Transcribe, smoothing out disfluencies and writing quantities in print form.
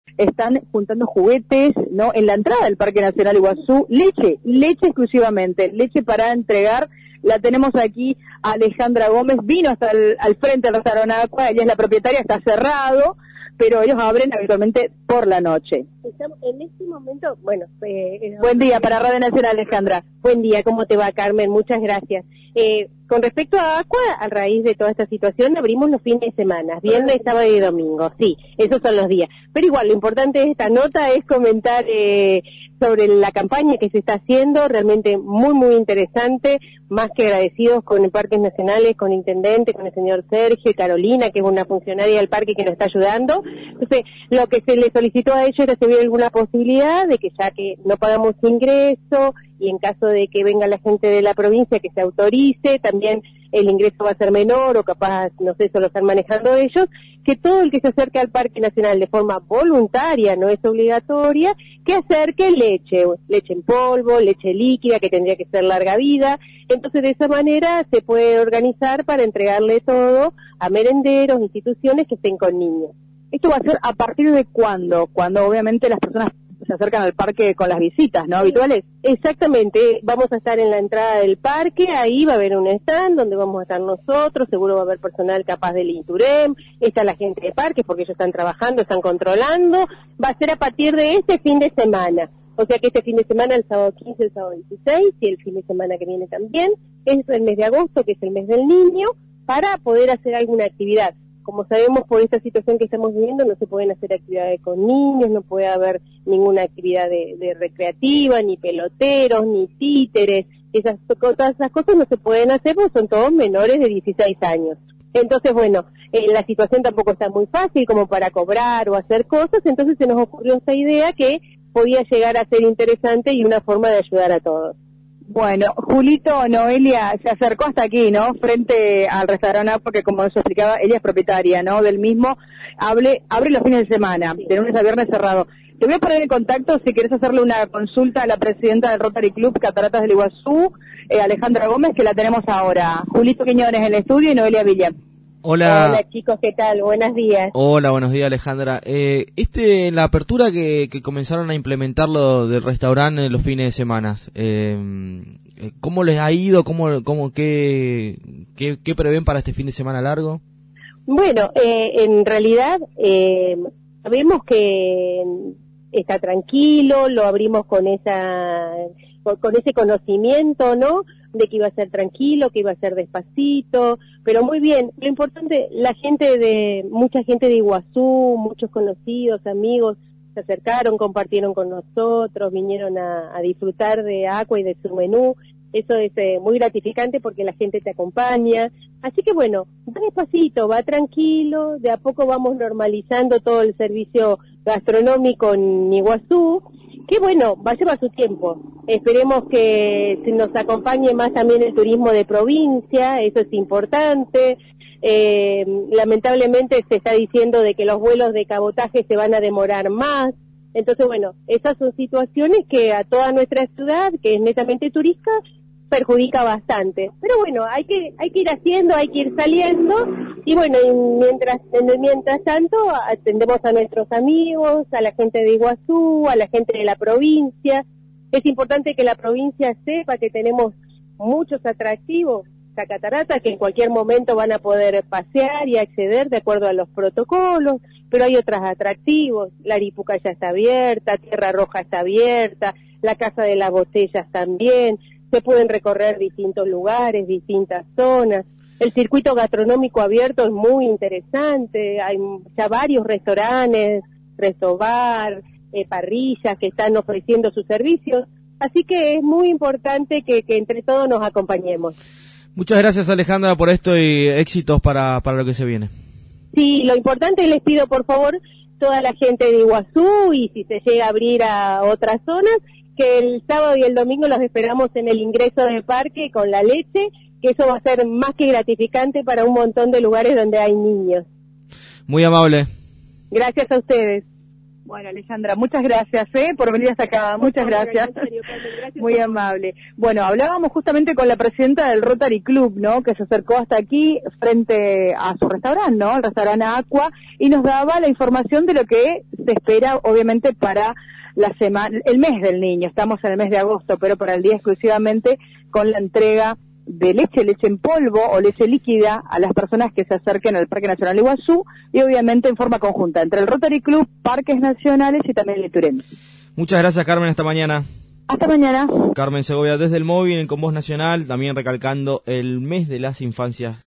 están juntando juguetes, ¿no? En la entrada del Parque Nacional Iguazú, leche exclusivamente, leche para entregar. La tenemos aquí, Alejandra Gómez, vino hasta al frente del restaurante Aqua, ella es la propietaria, está cerrado, pero ellos abren habitualmente por la noche. Estamos en este momento, bueno... Buen día para Radio Nacional, Alejandra. Buen día, ¿cómo te va, Carmen? Muchas gracias. Con respecto a Aqua, a raíz de toda esta situación, abrimos los fines de semana, viernes, sábado y domingo, sí, esos son los días. Pero igual, lo importante de esta nota es comentar sobre la campaña que se está haciendo, realmente muy, muy interesante, más que agradecidos con el Parques Nacionales, con el Intendente, con el señor Sergio y Carolina, que es una funcionaria del parque que nos está ayudando. Entonces, lo que se le solicitó a ellos era si había alguna posibilidad de que ya que no pagamos ingreso, y en caso de que venga la gente de la provincia que se autorice, también el ingreso va a ser menor o capaz, no sé, eso lo están manejando ellos, que todo el que se acerque al Parque Nacional de forma voluntaria, no es obligatoria, que acerque leche en polvo, leche líquida, que tendría que ser larga vida. Entonces de esa manera se puede organizar para entregarle todo a merenderos, instituciones que estén con niños. ¿Esto va a ser a partir de cuándo? Cuando obviamente las personas se acercan al parque con las visitas, ¿no? Habituales. Exactamente, vamos a estar en la entrada del parque, ahí va a haber un stand donde vamos a estar nosotros, seguro va a haber personal capaz del Inturem, está la gente de parques porque ellos están trabajando, están controlando, va a ser a partir de este fin de semana, o sea que este fin de semana, el sábado 15, el sábado 16 y el fin de semana que viene también, es el mes de agosto, que es el mes del niño, para poder hacer alguna actividad. Como sabemos, por esta situación que estamos viviendo, no se pueden hacer actividades con niños, no puede haber ninguna actividad de recreativa, ni peloteros, ni títeres, esas cosas no se pueden hacer porque son todos menores de 16 años. Entonces, bueno, la situación tampoco está muy fácil como para cobrar o hacer cosas, entonces se nos ocurrió esta idea que podía llegar a ser interesante y una forma de ayudar a todos. Bueno, Julito, Noelia se acercó hasta aquí, ¿no? Frente al restaurante, porque como nos explicaba, ella es propietaria, ¿no? Del mismo, abre los fines de semana, de lunes a viernes cerrado. Te voy a poner en contacto si querés hacerle una consulta a la presidenta del Rotary Club Cataratas del Iguazú, Alejandra Gómez, que la tenemos ahora. Julito Quiñones en el estudio y Noelia Villa. Hola chicos, ¿qué tal? Buenos días. Hola, buenos días Alejandra. La apertura que comenzaron a implementar lo del restaurante los fines de semana, ¿cómo les ha ido? ¿Qué prevén para este fin de semana largo? Bueno, en realidad sabemos que está tranquilo, lo abrimos con ese conocimiento, ¿no? De que iba a ser tranquilo, que iba a ser despacito, pero muy bien. Lo importante, mucha gente de Iguazú, muchos conocidos, amigos, se acercaron, compartieron con nosotros, vinieron a disfrutar de Aqua y de su menú. Eso es muy gratificante porque la gente te acompaña. Así que bueno, va despacito, va tranquilo, de a poco vamos normalizando todo el servicio gastronómico en Iguazú. Que bueno, va a llevar su tiempo. Esperemos que nos acompañe más también el turismo de provincia, eso es importante. Lamentablemente se está diciendo de que los vuelos de cabotaje se van a demorar más. Entonces, bueno, esas son situaciones que a toda nuestra ciudad, que es netamente turística, perjudica bastante. Pero bueno, hay que ir haciendo, hay que ir saliendo, y bueno, mientras tanto atendemos a nuestros amigos, a la gente de Iguazú, a la gente de la provincia. Es importante que la provincia sepa que tenemos muchos atractivos, la catarata, que en cualquier momento van a poder pasear y acceder de acuerdo a los protocolos, pero hay otros atractivos, la Aripuca ya está abierta, Tierra Roja está abierta, la Casa de las Botellas también. Se pueden recorrer distintos lugares, distintas zonas. El circuito gastronómico abierto es muy interesante. Hay ya varios restaurantes, restobar, parrillas que están ofreciendo sus servicios. Así que es muy importante que entre todos nos acompañemos. Muchas gracias Alejandra por esto y éxitos para lo que se viene. Sí, lo importante, les pido por favor toda la gente de Iguazú, y si se llega a abrir a otras zonas, que el sábado y el domingo los esperamos en el ingreso del parque con la leche, que eso va a ser más que gratificante para un montón de lugares donde hay niños. Muy amable. Gracias a ustedes. Bueno, Alejandra, muchas gracias por venir hasta acá, muchas gracias. Muy amable. Bueno, hablábamos justamente con la presidenta del Rotary Club, ¿no? Que se acercó hasta aquí frente a su restaurante, ¿no? El restaurante Aqua, y nos daba la información de lo que se espera, obviamente, para la semana, el mes del niño. Estamos en el mes de agosto, pero para el día exclusivamente con la entrega de leche en polvo o leche líquida a las personas que se acerquen al Parque Nacional Iguazú, y obviamente en forma conjunta entre el Rotary Club, Parques Nacionales y también el Iturén. Muchas gracias, Carmen, hasta mañana. Hasta mañana. Carmen Segovia desde el móvil en Con Voz Nacional, también recalcando el mes de las infancias